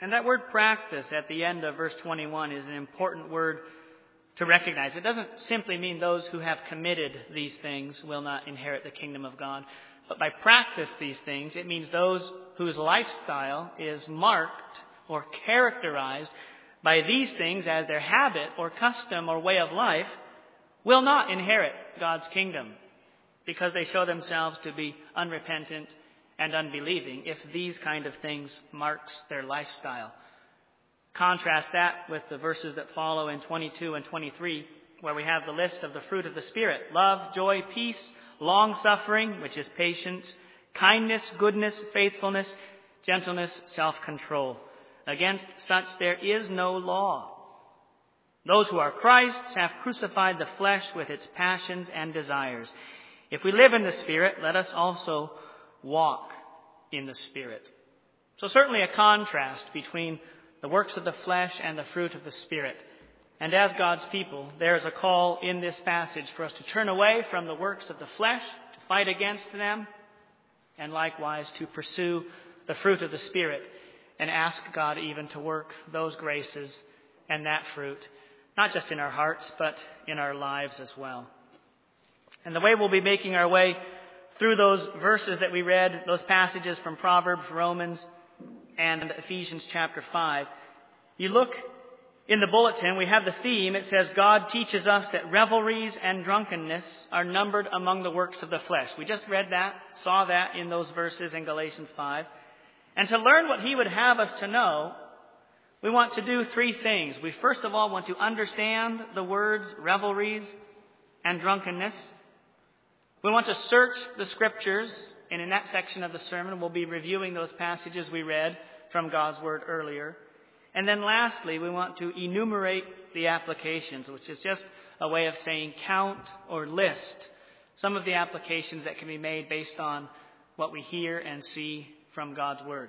And that word practice at the end of verse 21 is an important word to recognize. It doesn't simply mean those who have committed these things will not inherit the kingdom of God. But by practice these things, it means those whose lifestyle is marked or characterized by these things as their habit or custom or way of life will not inherit God's kingdom, because they show themselves to be unrepentant and unbelieving if these kind of things marks their lifestyle. Contrast that with the verses that follow in 22 and 23, where we have the list of the fruit of the Spirit: love, joy, peace, long-suffering, which is patience, kindness, goodness, faithfulness, gentleness, self-control. Against such there is no law. Those who are Christ's have crucified the flesh with its passions and desires. If we live in the Spirit, let us also walk in the Spirit. So certainly a contrast between the works of the flesh and the fruit of the Spirit. And as God's people, there is a call in this passage for us to turn away from the works of the flesh, to fight against them, and likewise to pursue the fruit of the Spirit and ask God even to work those graces and that fruit, not just in our hearts, but in our lives as well. And the way we'll be making our way through those verses that we read, those passages from Proverbs, Romans, and Ephesians chapter 5, you look in the bulletin, we have the theme. It says, God teaches us that revelries and drunkenness are numbered among the works of the flesh. We just read that, saw that in those verses in Galatians 5. And to learn what he would have us to know, we want to do three things. We first of all want to understand the words revelries and drunkenness. We want to search the Scriptures, and in that section of the sermon we'll be reviewing those passages we read from God's Word earlier. And then lastly, we want to enumerate the applications, which is just a way of saying count or list some of the applications that can be made based on what we hear and see from God's Word.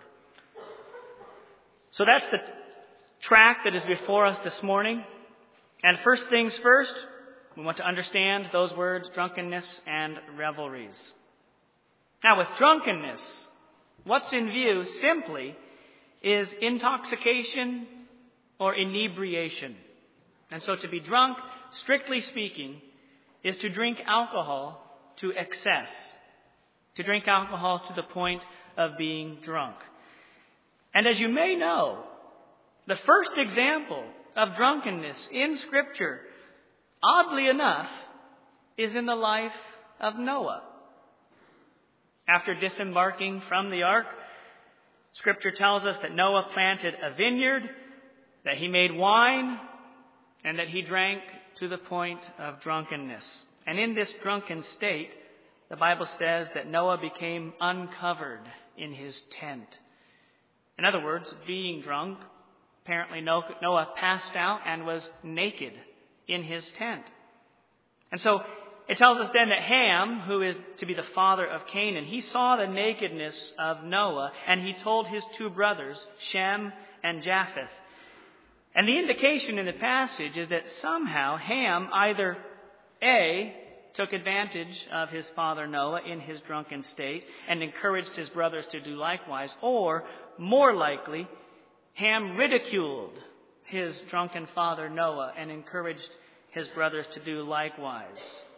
So that's the track that is before us this morning. And first things first, we want to understand those words, drunkenness and revelries. Now, with drunkenness, what's in view simply is intoxication or inebriation. And so to be drunk, strictly speaking, is to drink alcohol to excess. To drink alcohol to the point of being drunk. And as you may know, the first example of drunkenness in Scripture, oddly enough, is in the life of Noah. After disembarking from the ark, Scripture tells us that Noah planted a vineyard, that he made wine, and that he drank to the point of drunkenness. And in this drunken state, the Bible says that Noah became uncovered in his tent. In other words, being drunk, apparently Noah passed out and was naked in his tent. And so it tells us then that Ham, who is to be the father of Canaan, he saw the nakedness of Noah, and he told his two brothers, Shem and Japheth. And the indication in the passage is that somehow Ham either A, took advantage of his father Noah in his drunken state and encouraged his brothers to do likewise, or more likely, Ham ridiculed his drunken father Noah and encouraged his brothers to do likewise.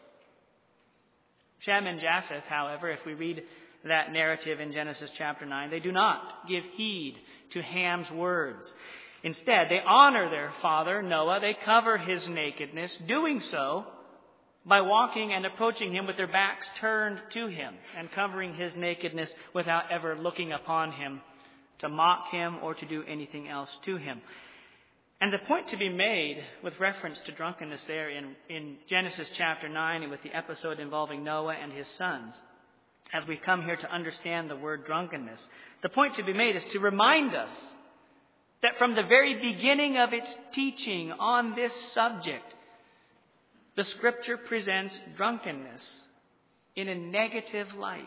Shem and Japheth, however, if we read that narrative in Genesis chapter 9, they do not give heed to Ham's words. Instead, they honor their father Noah. They cover his nakedness, doing so by walking and approaching him with their backs turned to him and covering his nakedness without ever looking upon him to mock him or to do anything else to him. And the point to be made with reference to drunkenness there in Genesis chapter 9 and with the episode involving Noah and his sons, as we come here to understand the word drunkenness, the point to be made is to remind us that from the very beginning of its teaching on this subject, the Scripture presents drunkenness in a negative light.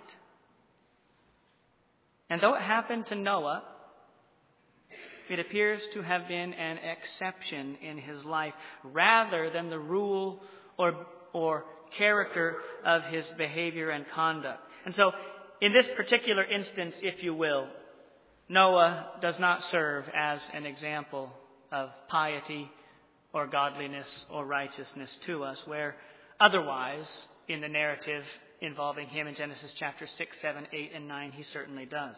And though it happened to Noah, it appears to have been an exception in his life rather than the rule or character of his behavior and conduct. And so, in this particular instance, if you will, Noah does not serve as an example of piety or godliness or righteousness to us, where otherwise, in the narrative involving him in Genesis chapter 6, 7, 8, and 9, he certainly does.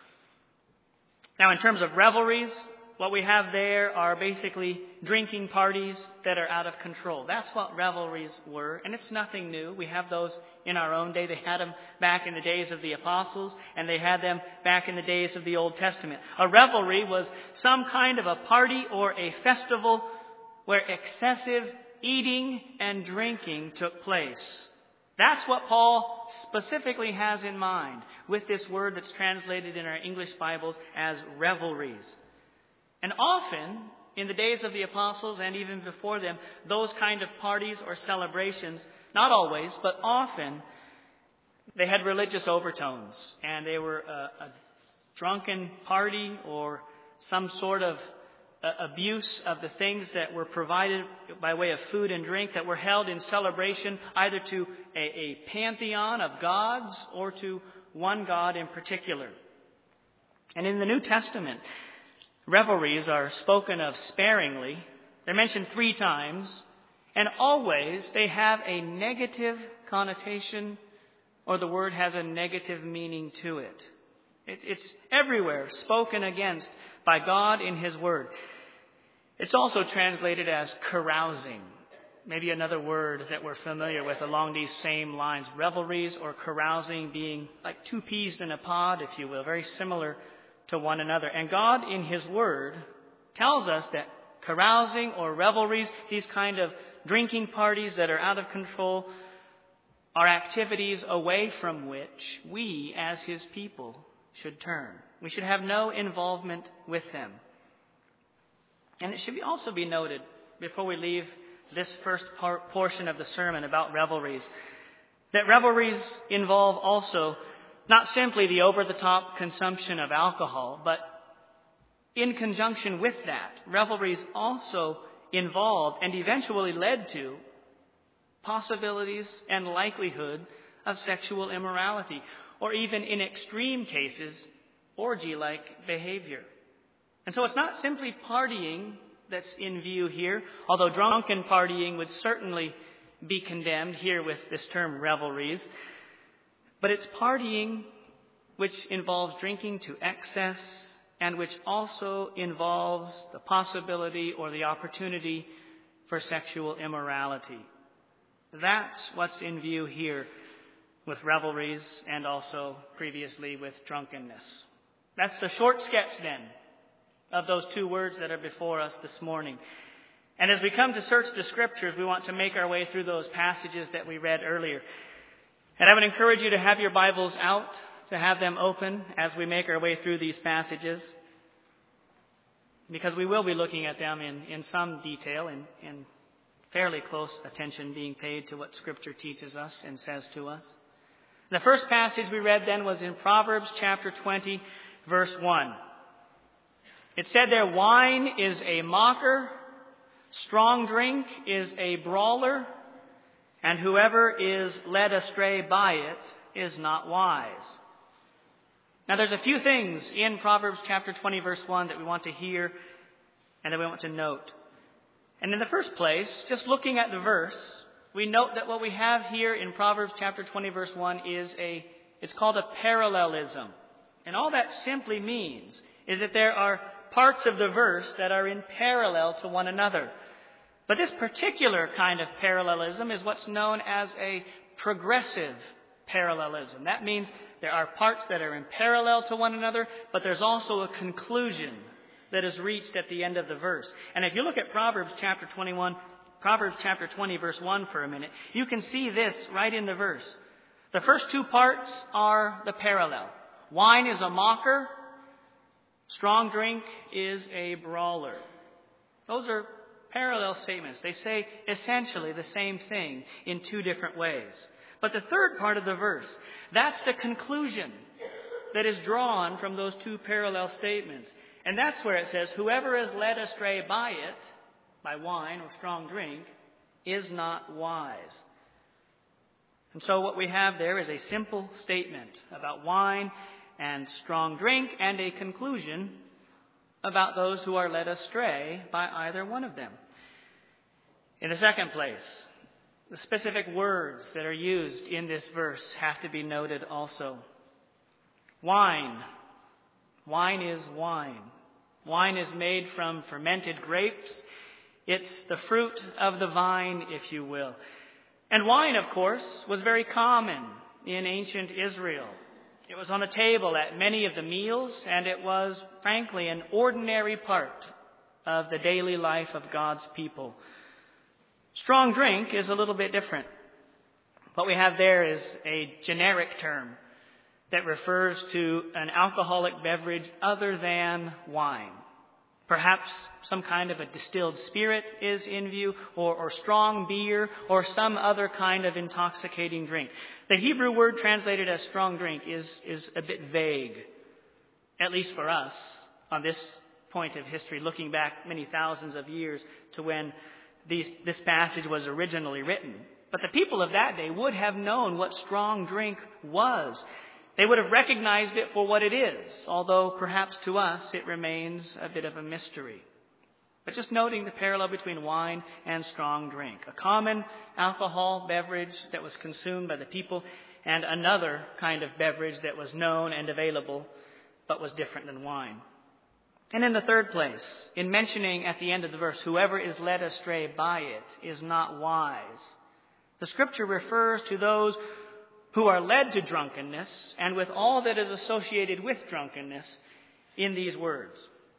Now, in terms of revelries, what we have there are basically drinking parties that are out of control. That's what revelries were, and it's nothing new. We have those in our own day. They had them back in the days of the apostles, and they had them back in the days of the Old Testament. A revelry was some kind of a party or a festival where excessive eating and drinking took place. That's what Paul specifically has in mind with this word that's translated in our English Bibles as revelries. And often, in the days of the apostles and even before them, those kind of parties or celebrations, not always, but often, they had religious overtones. And they were a drunken party or some sort of abuse of the things that were provided by way of food and drink that were held in celebration either to a pantheon of gods or to one god in particular. And in the New Testament, revelries are spoken of sparingly. They're mentioned 3 times, and always they have a negative connotation, or the word has a negative meaning to it. It's everywhere spoken against by God in His Word. It's also translated as carousing. Maybe another word that we're familiar with along these same lines. Revelries or carousing being like 2 peas in a pod, if you will, very similar to one another. And God in His Word tells us that carousing or revelries, these kind of drinking parties that are out of control, are activities away from which we as His people should turn. We should have no involvement with them. And it should also be noted, before we leave this first portion of the sermon about revelries, that revelries involve also not simply the over-the-top consumption of alcohol, but in conjunction with that, revelries also involved and eventually led to possibilities and likelihood of sexual immorality, or even in extreme cases, orgy-like behavior. And so it's not simply partying that's in view here, although drunken partying would certainly be condemned here with this term revelries. But it's partying which involves drinking to excess and which also involves the possibility or the opportunity for sexual immorality. That's what's in view here with revelries and also previously with drunkenness. That's a short sketch then of those 2 words that are before us this morning. And as we come to search the Scriptures, we want to make our way through those passages that we read earlier. And I would encourage you to have your Bibles out, to have them open as we make our way through these passages, because we will be looking at them in some detail and fairly close attention being paid to what Scripture teaches us and says to us. The first passage we read then was in Proverbs chapter 20, verse 1. It said there, wine is a mocker, strong drink is a brawler, and whoever is led astray by it is not wise. Now there's a few things in Proverbs chapter 20, verse 1 that we want to hear and that we want to note. And in the first place, just looking at the verse, we note that what we have here in Proverbs chapter 20, verse 1 it's called a parallelism. And all that simply means is that there are parts of the verse that are in parallel to one another. But this particular kind of parallelism is what's known as a progressive parallelism. That means there are parts that are in parallel to one another, but there's also a conclusion that is reached at the end of the verse. And if you look at Proverbs chapter 20, verse 1 for a minute, you can see this right in the verse. The first 2 parts are the parallel. Wine is a mocker. Strong drink is a brawler. Those are parallel statements. They say essentially the same thing in 2 different ways. But the third part of the verse, that's the conclusion that is drawn from those 2 parallel statements. And that's where it says, whoever is led astray by it, by wine or strong drink, is not wise. And so what we have there is a simple statement about wine and strong drink, and a conclusion about those who are led astray by either one of them. In the second place, the specific words that are used in this verse have to be noted also. Wine. Wine is wine. Wine is made from fermented grapes. It's the fruit of the vine, if you will. And wine, of course, was very common in ancient Israel. It was on the table at many of the meals, and it was, frankly, an ordinary part of the daily life of God's people. Strong drink is a little bit different. What we have there is a generic term that refers to an alcoholic beverage other than wine. Perhaps some kind of a distilled spirit is in view, or strong beer, or some other kind of intoxicating drink. The Hebrew word translated as strong drink is a bit vague, at least for us, on this point of history, looking back many thousands of years to when this passage was originally written. But the people of that day would have known what strong drink was. They would have recognized it for what it is, although perhaps to us it remains a bit of a mystery. But just noting the parallel between wine and strong drink. A common alcohol beverage that was consumed by the people, and another kind of beverage that was known and available, but was different than wine. And in the third place, in mentioning at the end of the verse, whoever is led astray by it is not wise, the Scripture refers to those who are led to drunkenness, and with all that is associated with drunkenness, in these words.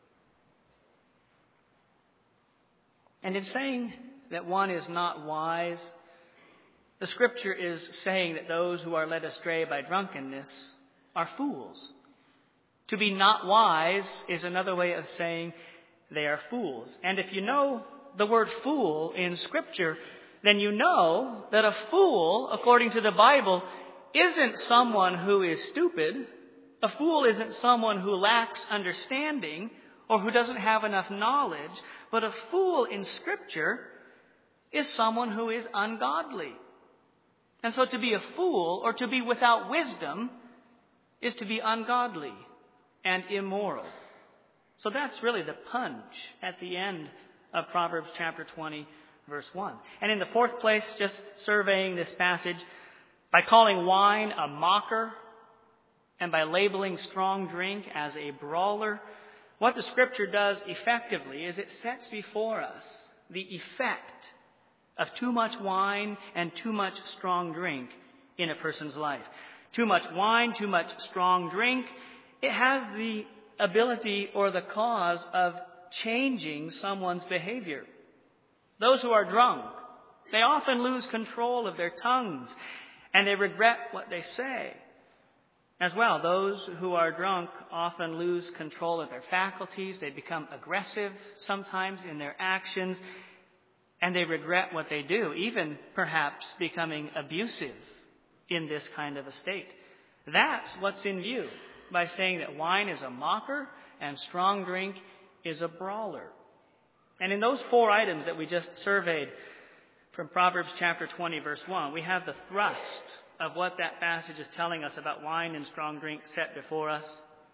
And in saying that one is not wise, the Scripture is saying that those who are led astray by drunkenness are fools. To be not wise is another way of saying they are fools. And if you know the word fool in Scripture, then you know that a fool, according to the Bible, isn't someone who is stupid. A fool isn't someone who lacks understanding or who doesn't have enough knowledge. But a fool in Scripture is someone who is ungodly. And so to be a fool or to be without wisdom is to be ungodly and immoral. So that's really the punch at the end of Proverbs chapter 20, verse 1. And in the fourth place, just surveying this passage, by calling wine a mocker and by labeling strong drink as a brawler, what the Scripture does effectively is it sets before us the effect of too much wine and too much strong drink in a person's life. Too much wine, too much strong drink, it has the ability or the cause of changing someone's behavior. Those who are drunk, they often lose control of their tongues, and they regret what they say. As well, those who are drunk often lose control of their faculties. They become aggressive sometimes in their actions, and they regret what they do, even perhaps becoming abusive in this kind of a state. That's what's in view by saying that wine is a mocker and strong drink is a brawler. And in those four items that we just surveyed from Proverbs chapter 20, verse 1, we have the thrust of what that passage is telling us about wine and strong drink set before us.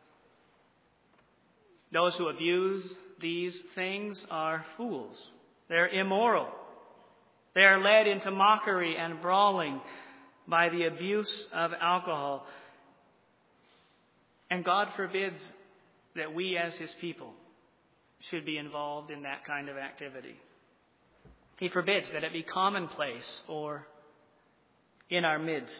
Those who abuse these things are fools. They're immoral. They are led into mockery and brawling by the abuse of alcohol. And God forbids that we as His people should be involved in that kind of activity. He forbids that it be commonplace or in our midst.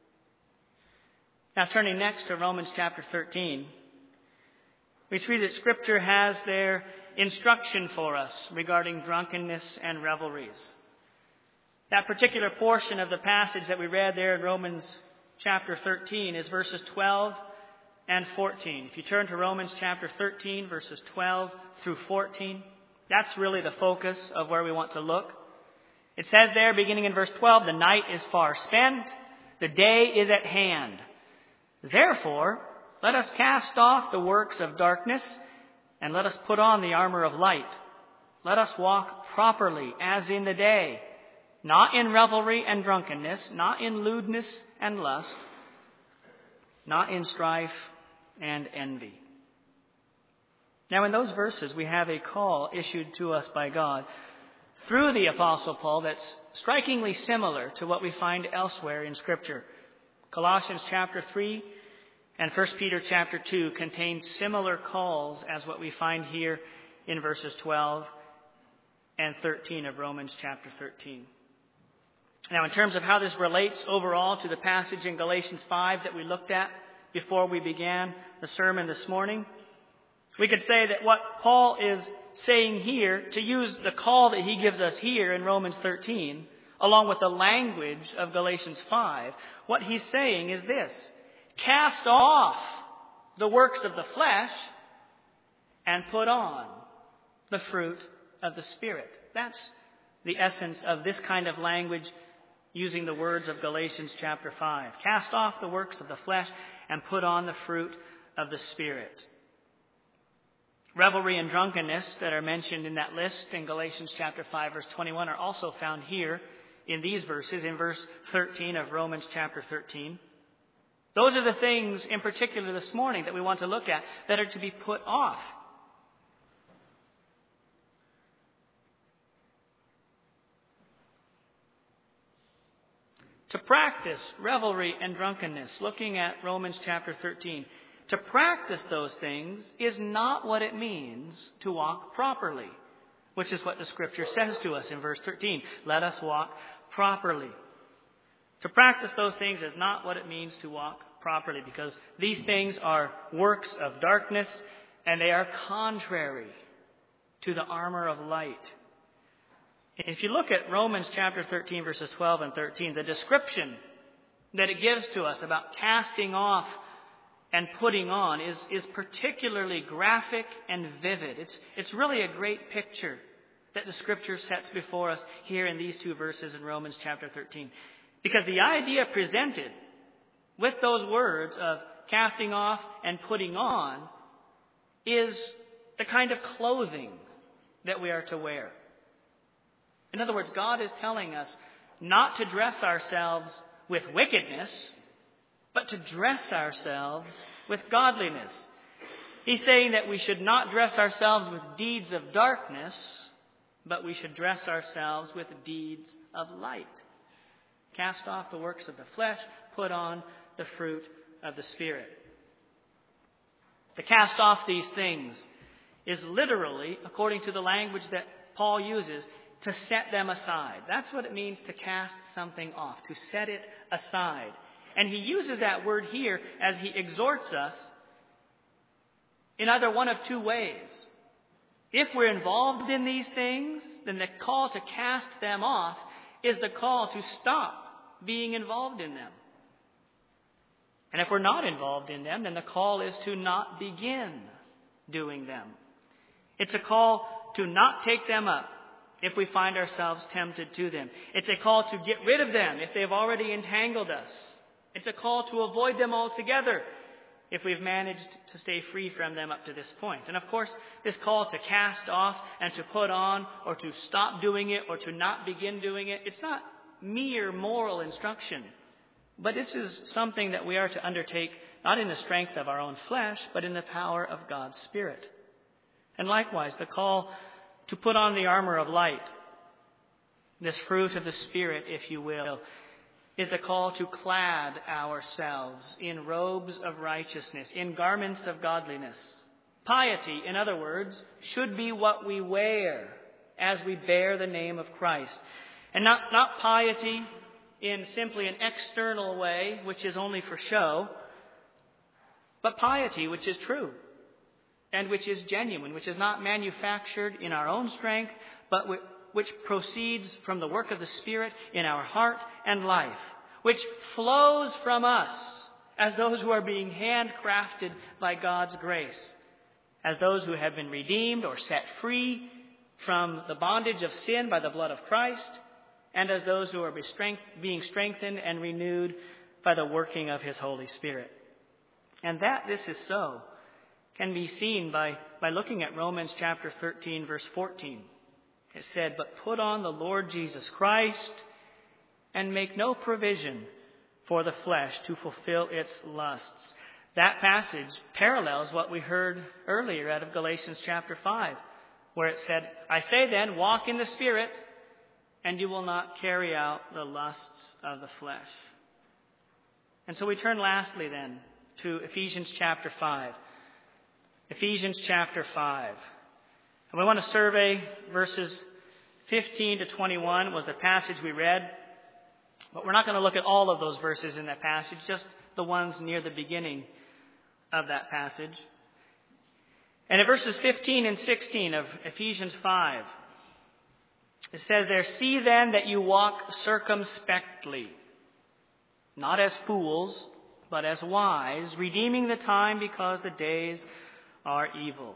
Now, turning next to Romans chapter 13, we see that Scripture has their instruction for us regarding drunkenness and revelries. That particular portion of the passage that we read there in Romans chapter 13 is verses 12 and 14. If you turn to Romans chapter 13, verses 12 through 14, that's really the focus of where we want to look. It says there, beginning in verse 12, the night is far spent, the day is at hand. Therefore, let us cast off the works of darkness, and let us put on the armor of light. Let us walk properly as in the day, not in revelry and drunkenness, not in lewdness and lust, not in strife and envy. Now, in those verses, we have a call issued to us by God through the Apostle Paul that's strikingly similar to what we find elsewhere in Scripture. Colossians chapter 3 and 1 Peter chapter 2 contain similar calls as what we find here in verses 12 and 13 of Romans chapter 13. Now, in terms of how this relates overall to the passage in Galatians 5 that we looked at before we began the sermon this morning, we could say that what Paul is saying here, to use the call that he gives us here in Romans 13, along with the language of Galatians 5, what he's saying is this: cast off the works of the flesh and put on the fruit of the Spirit. That's the essence of this kind of language using the words of Galatians chapter 5. Cast off the works of the flesh and put on the fruit of the Spirit. Revelry and drunkenness that are mentioned in that list in Galatians chapter 5 verse 21 are also found here in these verses, in verse 13 of Romans chapter 13. Those are the things in particular this morning that we want to look at that are to be put off. To practice revelry and drunkenness, looking at Romans chapter 13, to practice those things is not what it means to walk properly, which is what the Scripture says to us in verse 13. Let us walk properly. To practice those things is not what it means to walk properly, because these things are works of darkness and they are contrary to the armor of light. If you look at Romans chapter 13, verses 12 and 13, the description that it gives to us about casting off and putting on is particularly graphic and vivid. It's really a great picture that the Scripture sets before us here in these two verses in Romans chapter 13. Because the idea presented with those words of casting off and putting on is the kind of clothing that we are to wear. In other words, God is telling us not to dress ourselves with wickedness, but to dress ourselves with godliness. He's saying that we should not dress ourselves with deeds of darkness, but we should dress ourselves with deeds of light. Cast off the works of the flesh, put on the fruit of the Spirit. To cast off these things is literally, according to the language that Paul uses, to set them aside. That's what it means to cast something off, to set it aside. And he uses that word here as he exhorts us in either one of two ways. If we're involved in these things, then the call to cast them off is the call to stop being involved in them. And if we're not involved in them, then the call is to not begin doing them. It's a call to not take them up if we find ourselves tempted to them. It's a call to get rid of them if they've already entangled us. It's a call to avoid them altogether if we've managed to stay free from them up to this point. And of course, this call to cast off and to put on, or to stop doing it, or to not begin doing it, it's not mere moral instruction. But this is something that we are to undertake not in the strength of our own flesh, but in the power of God's Spirit. And likewise, the call to put on the armor of light, this fruit of the Spirit, if you will, is the call to clad ourselves in robes of righteousness, in garments of godliness. Piety, in other words, should be what we wear as we bear the name of Christ. And not piety in simply an external way, which is only for show, but piety which is true and which is genuine, which is not manufactured in our own strength, but which proceeds from the work of the Spirit in our heart and life, which flows from us as those who are being handcrafted by God's grace, as those who have been redeemed or set free from the bondage of sin by the blood of Christ, and as those who are being strengthened and renewed by the working of His Holy Spirit. And that this is so can be seen by looking at Romans chapter 13, verse 14. It said, "But put on the Lord Jesus Christ and make no provision for the flesh to fulfill its lusts." that passage parallels what we heard earlier out of Galatians chapter 5, where it said, I say then, walk in the Spirit, and you will not carry out the lusts of the flesh. And so we turn lastly then to Ephesians chapter 5. Ephesians chapter 5. And we want to survey verses 15 to 21 was the passage we read. But we're not going to look at all of those verses in that passage, just the ones near the beginning of that passage. And in verses 15 and 16 of Ephesians 5, it says there, see then that you walk circumspectly, not as fools, but as wise, redeeming the time because the days are evil.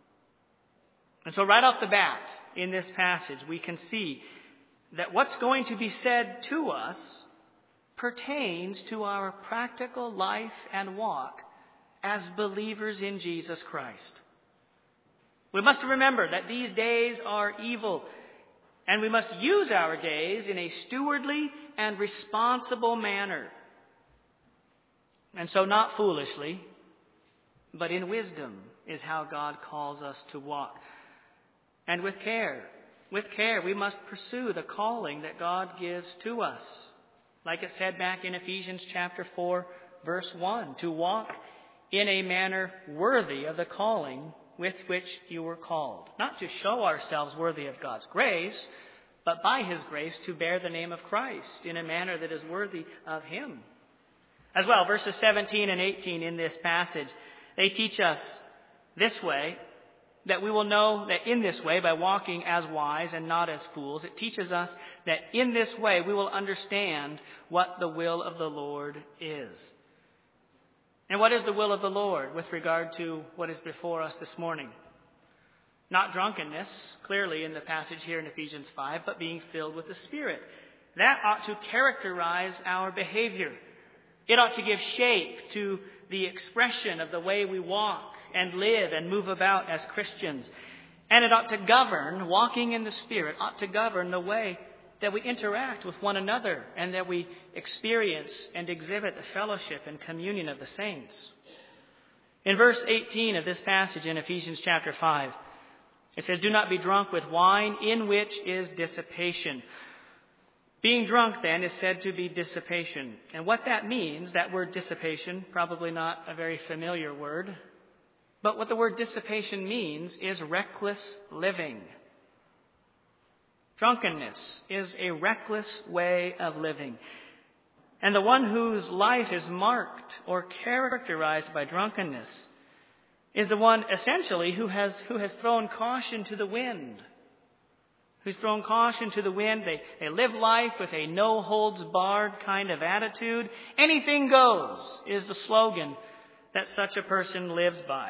And so right off the bat in this passage, we can see that what's going to be said to us pertains to our practical life and walk as believers in Jesus Christ. We must remember that these days are evil, and we must use our days in a stewardly and responsible manner. And so not foolishly, but in wisdom is how God calls us to walk. And with care, we must pursue the calling that God gives to us. Like it said back in Ephesians chapter 4, verse 1, to walk in a manner worthy of the calling with which you were called. Not to show ourselves worthy of God's grace, but by His grace to bear the name of Christ in a manner that is worthy of Him. As well, verses 17 and 18 in this passage, they teach us this way, that we will know that in this way, by walking as wise and not as fools, it teaches us that in this way we will understand what the will of the Lord is. And what is the will of the Lord with regard to what is before us this morning? Not drunkenness, clearly in the passage here in Ephesians 5, but being filled with the Spirit. That ought to characterize our behavior. It ought to give shape to the expression of the way we walk and live and move about as Christians. And it ought to govern, walking in the Spirit, ought to govern the way that we interact with one another and that we experience and exhibit the fellowship and communion of the saints. In verse 18 of this passage in Ephesians chapter 5, it says, do not be drunk with wine, in which is dissipation. Being drunk, then, is said to be dissipation. And what that means, that word dissipation, probably not a very familiar word, but what the word dissipation means is reckless living. Drunkenness is a reckless way of living. And the one whose life is marked or characterized by drunkenness is the one essentially who has thrown caution to the wind. Who's thrown caution to the wind. They live life with a no-holds-barred kind of attitude. Anything goes is the slogan that such a person lives by.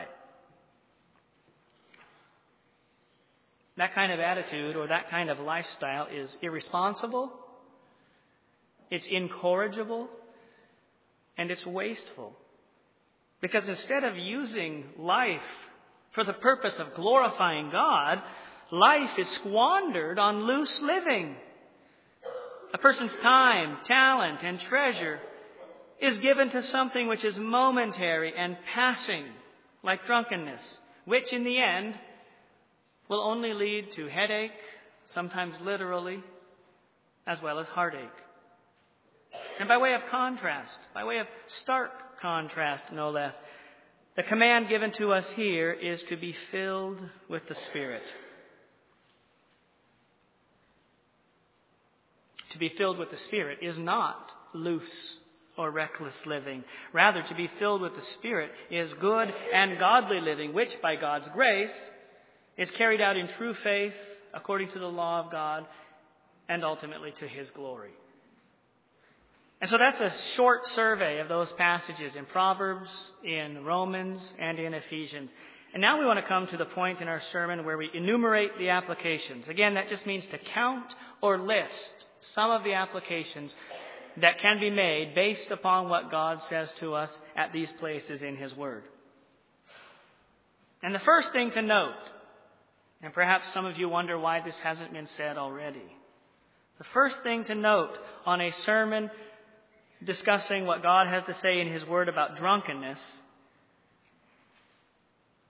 That kind of attitude or that kind of lifestyle is irresponsible, it's incorrigible, and it's wasteful. Because instead of using life for the purpose of glorifying God, life is squandered on loose living. A person's time, talent, and treasure is given to something which is momentary and passing, like drunkenness, which in the end will only lead to headache, sometimes literally, as well as heartache. And by way of contrast, by way of stark contrast, no less, the command given to us here is to be filled with the Spirit. To be filled with the Spirit is not loose or reckless living. Rather, to be filled with the Spirit is good and godly living, which by God's grace is carried out in true faith according to the law of God and ultimately to His glory. And so that's a short survey of those passages in Proverbs, in Romans, and in Ephesians. And now we want to come to the point in our sermon where we enumerate the applications. Again, that just means to count or list some of the applications that can be made based upon what God says to us at these places in His Word. And the first thing to note, and perhaps some of you wonder why this hasn't been said already. The first thing to note on a sermon discussing what God has to say in His Word about drunkenness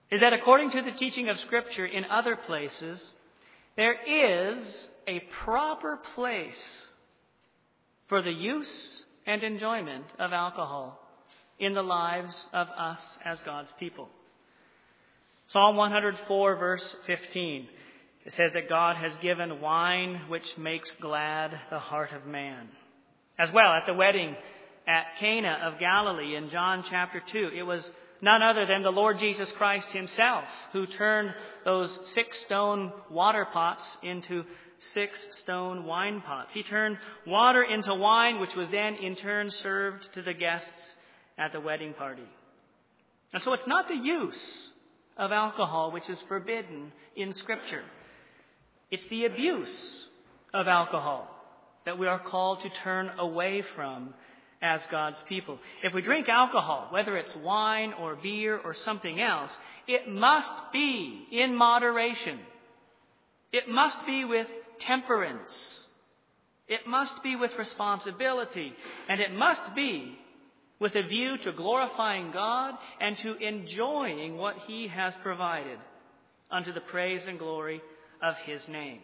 is that according to the teaching of Scripture in other places, there is a proper place for the use and enjoyment of alcohol in the lives of us as God's people. Psalm 104, verse 15, it says that God has given wine which makes glad the heart of man. As well, at the wedding at Cana of Galilee in John chapter 2, it was none other than the Lord Jesus Christ himself who turned those 6 stone water pots into 6 stone wine pots. He turned water into wine, which was then in turn served to the guests at the wedding party. And so it's not the use of alcohol which is forbidden in Scripture. It's the abuse of alcohol that we are called to turn away from as God's people. If we drink alcohol, whether it's wine or beer or something else, it must be in moderation. It must be with temperance. It must be with responsibility. And it must be with a view to glorifying God and to enjoying what He has provided unto the praise and glory of His name.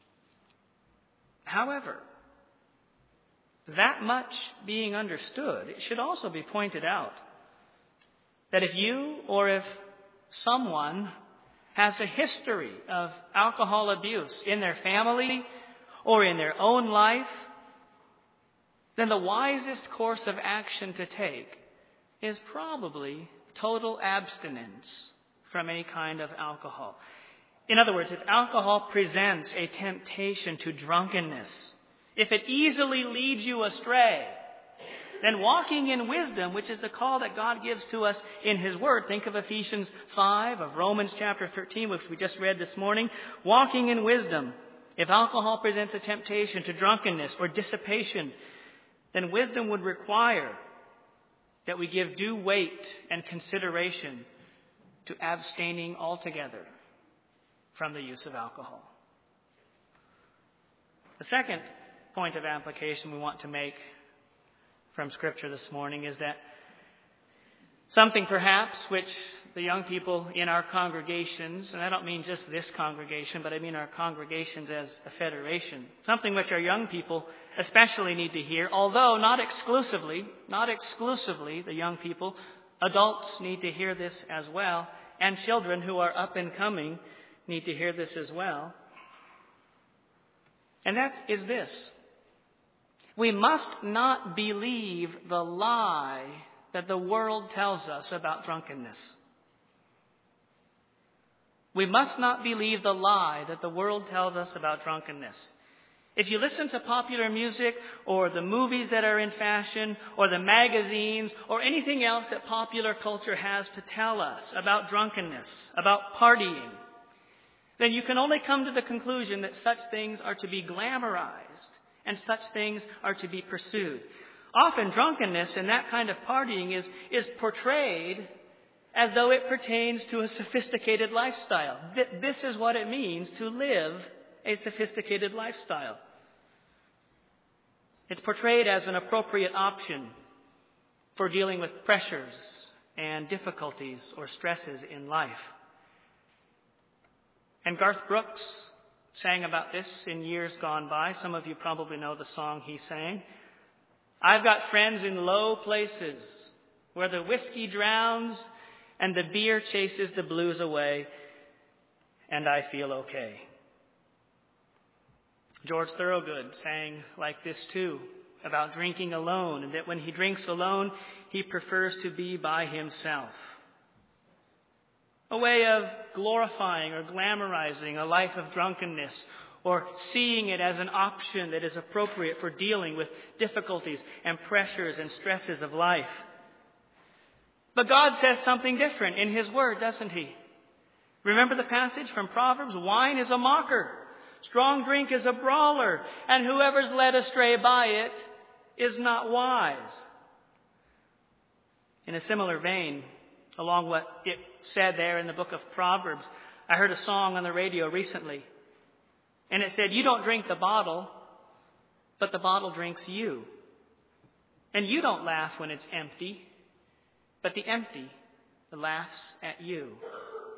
However, that much being understood, it should also be pointed out that if you or if someone has a history of alcohol abuse in their family or in their own life, then the wisest course of action to take is probably total abstinence from any kind of alcohol. In other words, if alcohol presents a temptation to drunkenness, if it easily leads you astray, then walking in wisdom, which is the call that God gives to us in His Word. Think of Ephesians 5, of Romans chapter 13, which we just read this morning. Walking in wisdom. If alcohol presents a temptation to drunkenness or dissipation, then wisdom would require that we give due weight and consideration to abstaining altogether from the use of alcohol. The second point of application we want to make from Scripture this morning is that something perhaps which the young people in our congregations, and I don't mean just this congregation, but I mean our congregations as a federation, something which our young people especially need to hear, although not exclusively the young people, adults need to hear this as well, and children who are up and coming need to hear this as well. And that is this. We must not believe the lie that the world tells us about drunkenness. We must not believe the lie that the world tells us about drunkenness. If you listen to popular music or the movies that are in fashion or the magazines or anything else that popular culture has to tell us about drunkenness, about partying, then you can only come to the conclusion that such things are to be glamorized and such things are to be pursued. Often drunkenness and that kind of partying is portrayed as though it pertains to a sophisticated lifestyle. This is what it means to live a sophisticated lifestyle. It's portrayed as an appropriate option for dealing with pressures and difficulties or stresses in life. And Garth Brooks sang about this in years gone by. Some of you probably know the song he sang. I've got friends in low places where the whiskey drowns and the beer chases the blues away, and I feel okay. George Thorogood sang like this too, about drinking alone, and that when he drinks alone, he prefers to be by himself. A way of glorifying or glamorizing a life of drunkenness, or seeing it as an option that is appropriate for dealing with difficulties and pressures and stresses of life. But God says something different in His Word, doesn't He? Remember the passage from Proverbs? Wine is a mocker. Strong drink is a brawler. And whoever's led astray by it is not wise. In a similar vein, along what it said there in the book of Proverbs, I heard a song on the radio recently. And it said, you don't drink the bottle, but the bottle drinks you. And you don't laugh when it's empty, but the empty laughs at you.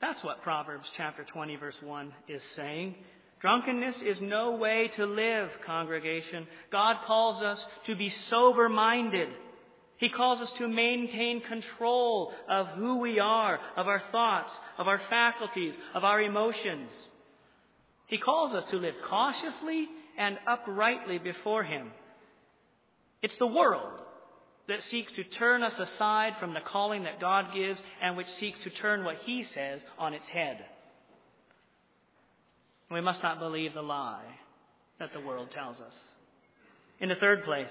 That's what Proverbs chapter 20, verse 1 is saying. Drunkenness is no way to live, congregation. God calls us to be sober-minded. He calls us to maintain control of who we are, of our thoughts, of our faculties, of our emotions. He calls us to live cautiously and uprightly before Him. It's the world that seeks to turn us aside from the calling that God gives and which seeks to turn what He says on its head. We must not believe the lie that the world tells us. In the third place,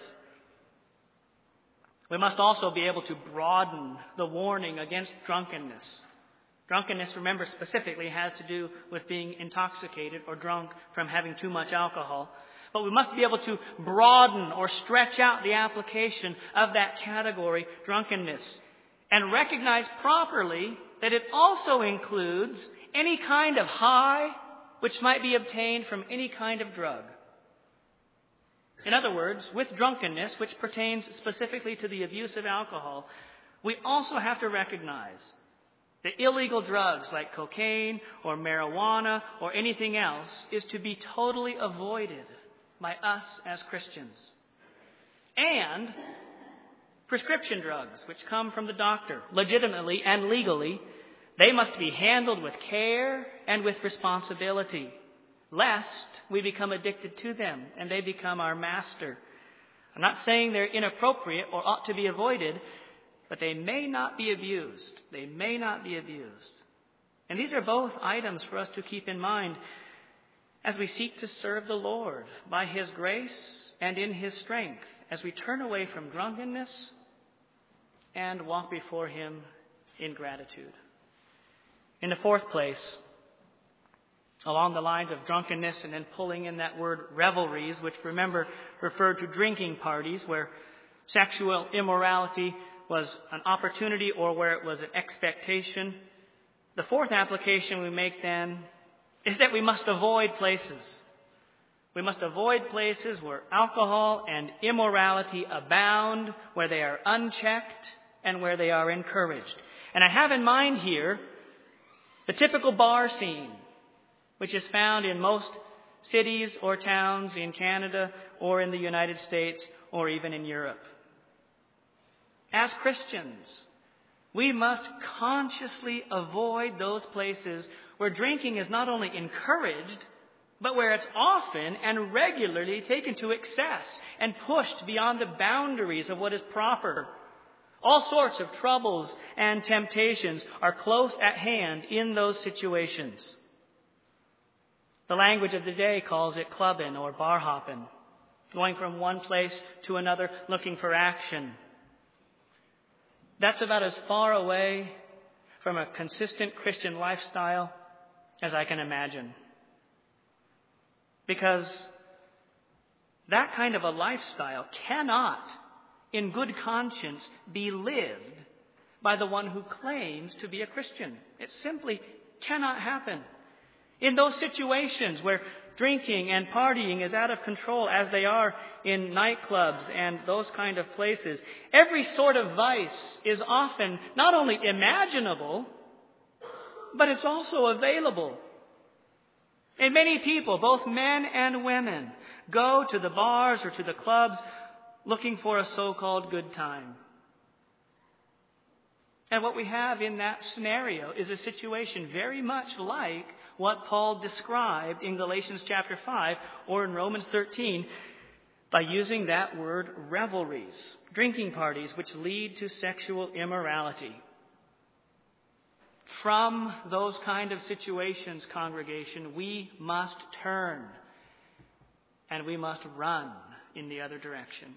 we must also be able to broaden the warning against drunkenness. Drunkenness, remember, specifically has to do with being intoxicated or drunk from having too much alcohol. But we must be able to broaden or stretch out the application of that category, drunkenness, and recognize properly that it also includes any kind of high which might be obtained from any kind of drug. In other words, with drunkenness, which pertains specifically to the abuse of alcohol, we also have to recognize that illegal drugs like cocaine or marijuana or anything else is to be totally avoided by us as Christians. And prescription drugs, which come from the doctor, legitimately and legally, they must be handled with care and with responsibility, lest we become addicted to them and they become our master. I'm not saying they're inappropriate or ought to be avoided, but they may not be abused. They may not be abused. And these are both items for us to keep in mind as we seek to serve the Lord by His grace and in His strength, as we turn away from drunkenness and walk before Him in gratitude. In the fourth place, along the lines of drunkenness and then pulling in that word revelries, which remember referred to drinking parties where sexual immorality was an opportunity or where it was an expectation. The fourth application we make then is that we must avoid places. We must avoid places where alcohol and immorality abound, where they are unchecked, and where they are encouraged. And I have in mind here the typical bar scene, which is found in most cities or towns in Canada or in the United States or even in Europe. As Christians, we must consciously avoid those places where drinking is not only encouraged, but where it's often and regularly taken to excess and pushed beyond the boundaries of what is proper. All sorts of troubles and temptations are close at hand in those situations. The language of the day calls it clubbing or bar hopping, going from one place to another looking for action. That's about as far away from a consistent Christian lifestyle as I can imagine. Because that kind of a lifestyle cannot, in good conscience, be lived by the one who claims to be a Christian. It simply cannot happen. In those situations where drinking and partying is out of control, as they are in nightclubs and those kind of places, every sort of vice is often not only imaginable, but it's also available. And many people, both men and women, go to the bars or to the clubs looking for a so-called good time. And what we have in that scenario is a situation very much like what Paul described in Galatians chapter 5 or in Romans 13 by using that word revelries, drinking parties which lead to sexual immorality. From those kind of situations, congregation, we must turn and we must run in the other direction.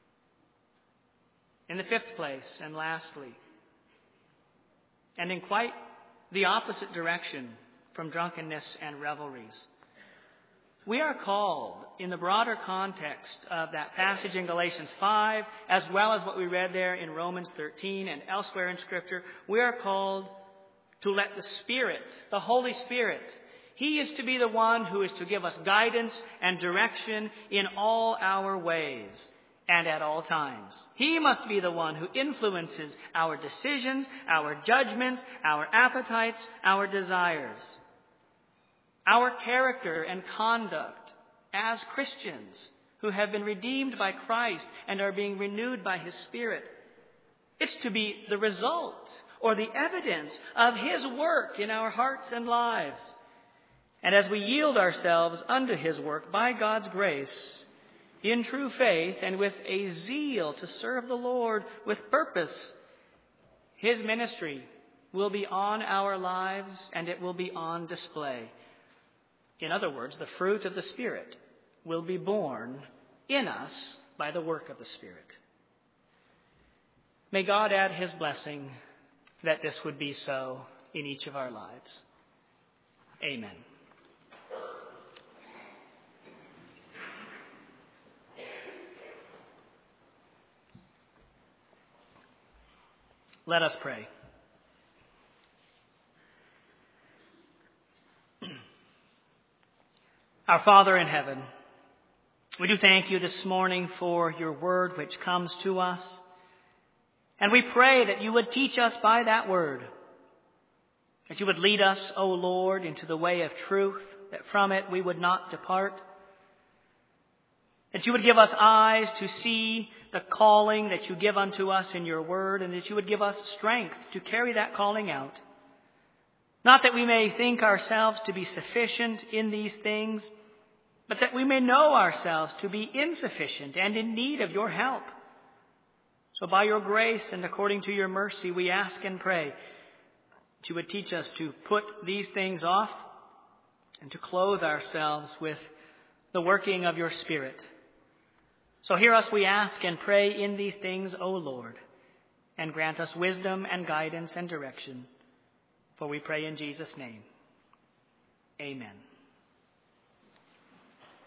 In the fifth place, and lastly, and in quite the opposite direction from drunkenness and revelries, we are called, in the broader context of that passage in Galatians 5, as well as what we read there in Romans 13 and elsewhere in Scripture, we are called to let the Spirit, the Holy Spirit, He is to be the one who is to give us guidance and direction in all our ways. and at all times. He must be the one who influences our decisions, our judgments, our appetites, our desires, our character and conduct as Christians who have been redeemed by Christ and are being renewed by His Spirit. It's to be the result or the evidence of His work in our hearts and lives. And as we yield ourselves unto His work by God's grace, in true faith and with a zeal to serve the Lord with purpose, His ministry will be on our lives and it will be on display. In other words, the fruit of the Spirit will be born in us by the work of the Spirit. May God add His blessing that this would be so in each of our lives. Amen. Let us pray. Our Father in heaven, we do thank You this morning for Your word which comes to us. And we pray that You would teach us by that word, that You would lead us, O Lord, into the way of truth, that from it we would not depart, that You would give us eyes to see the calling that You give unto us in Your word, and that You would give us strength to carry that calling out. Not that we may think ourselves to be sufficient in these things, but that we may know ourselves to be insufficient and in need of Your help. So by Your grace and according to Your mercy, we ask and pray that You would teach us to put these things off and to clothe ourselves with the working of Your Spirit. So hear us, we ask and pray in these things, O Lord, and grant us wisdom and guidance and direction. For we pray in Jesus' name. Amen.